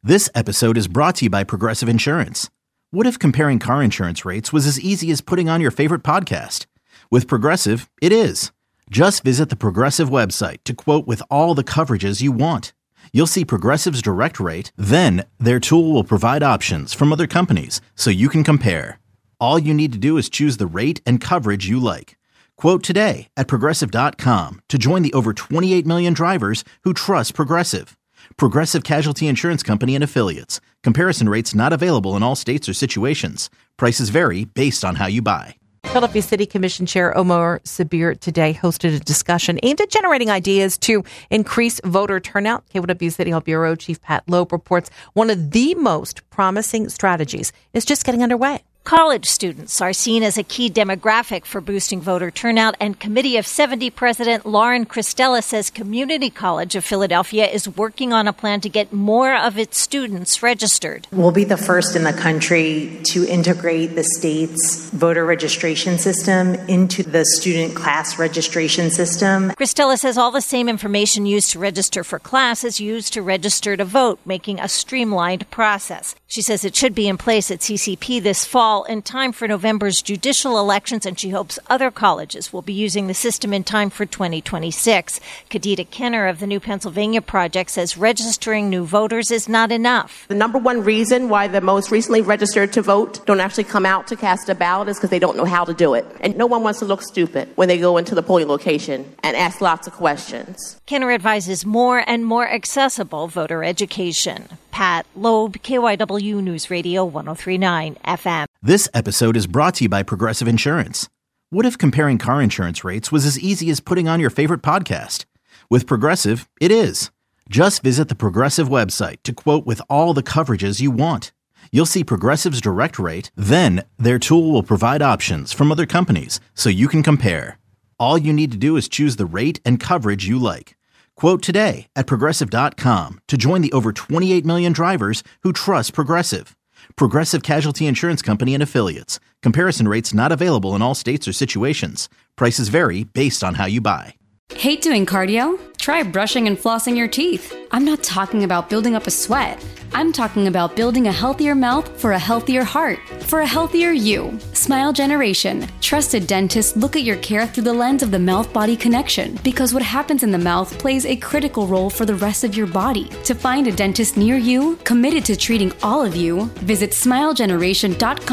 This episode is brought to you by Progressive Insurance. What if comparing car insurance rates was as easy as putting on your favorite podcast? With Progressive, it is. Just visit the Progressive website to quote with all the coverages you want. You'll see Progressive's direct rate, then their tool will provide options from other companies so you can compare. All you need to do is choose the rate and coverage you like. Quote today at Progressive.com to join the over 28 million drivers who trust Progressive. Progressive Casualty Insurance Company and Affiliates. Comparison rates not available in all states or situations. Prices vary based on how you buy. Philadelphia City Commission Chair Omar Sabir today hosted a discussion aimed at generating ideas to increase voter turnout. KYW City Hall Bureau Chief Pat Loeb reports one of the most promising strategies is just getting underway. College students are seen as a key demographic for boosting voter turnout, and Committee of 70 President Lauren Cristella says Community College of Philadelphia is working on a plan to get more of its students registered. We'll be the first in the country to integrate the state's voter registration system into the student class registration system. Cristella says all the same information used to register for class is used to register to vote, making a streamlined process. She says it should be in place at CCP this fall in time for November's judicial elections, and she hopes other colleges will be using the system in time for 2026. Kadita Kenner of the New Pennsylvania Project says registering new voters is not enough. The number one reason why the most recently registered to vote don't actually come out to cast a ballot is because they don't know how to do it. And no one wants to look stupid when they go into the polling location and ask lots of questions. Kenner advises more and more accessible voter education. Pat Loeb, KYW News Radio 103.9 FM. This episode is brought to you by Progressive Insurance. What if comparing car insurance rates was as easy as putting on your favorite podcast? With Progressive, it is. Just visit the Progressive website to quote with all the coverages you want. You'll see Progressive's direct rate, then their tool will provide options from other companies so you can compare. All you need to do is choose the rate and coverage you like. Quote today at Progressive.com to join the over 28 million drivers who trust Progressive. Progressive Casualty Insurance Company and Affiliates. Comparison rates not available in all states or situations. Prices vary based on how you buy. Hate doing cardio? Try brushing and flossing your teeth. I'm not talking about building up a sweat. I'm talking about building a healthier mouth for a healthier heart, for a healthier you. Smile Generation. Trusted dentists look at your care through the lens of the mouth-body connection, because what happens in the mouth plays a critical role for the rest of your body. To find a dentist near you, committed to treating all of you, visit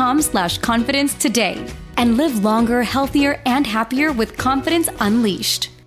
smilegeneration.com/confidence today and live longer, healthier, and happier with confidence unleashed.